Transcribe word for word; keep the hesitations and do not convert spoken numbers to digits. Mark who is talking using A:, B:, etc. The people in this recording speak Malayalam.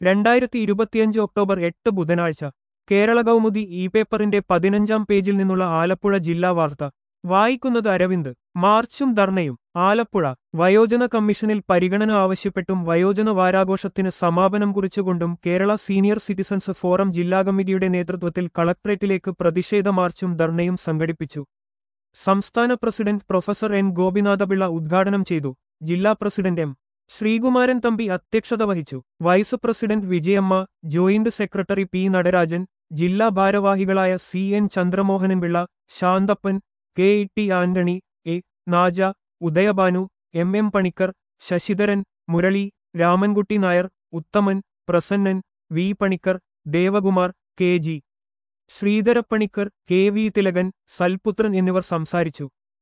A: രണ്ടായിരത്തി ഇരുപത്തിയഞ്ച് ഒക്ടോബർ എട്ട് ബുധനാഴ്ച കേരള കൗമുദി ഇ പേപ്പറിന്റെ പതിനഞ്ചാം പേജിൽ നിന്നുള്ള ആലപ്പുഴ ജില്ലാ വാർത്ത വായിക്കുന്നത് അരവിന്ദ്. മാർച്ചും ധർണയും ആലപ്പുഴ. വയോജന കമ്മീഷനിൽ പരിഗണന ആവശ്യപ്പെട്ടും വയോജന വാരാഘോഷത്തിന് സമാപനം കുറിച്ചുകൊണ്ടും കേരള സീനിയർ സിറ്റിസൺസ് ഫോറം ജില്ലാ കമ്മിറ്റിയുടെ നേതൃത്വത്തിൽ കളക്ട്രേറ്റിലേക്ക് പ്രതിഷേധ മാർച്ചും ധർണയും സംഘടിപ്പിച്ചു. സംസ്ഥാന പ്രസിഡന്റ് പ്രൊഫസർ എൻ ഗോപിനാഥപിള്ള ഉദ്ഘാടനം ചെയ്തു. ജില്ലാ പ്രസിഡന്റ് എം ശ്രീകുമാരൻ തമ്പി അധ്യക്ഷത വഹിച്ചു. Vice president Vijayamma, joint secretary P Natarajan, ജില്ലാ ഭാരവാഹികളായ C N Chandramohananpillai, Santhappan, K E T Antony, A Naja, Udayabhanu, M M Panicker, Sasidharan, Murali, Ramankutty Nair, Uthaman, Prasannan, V Panicker, Devakumar, K G Sreedharapanicker, K V Thilakan, Salputhran എന്നിവർ സംസാരിച്ചു.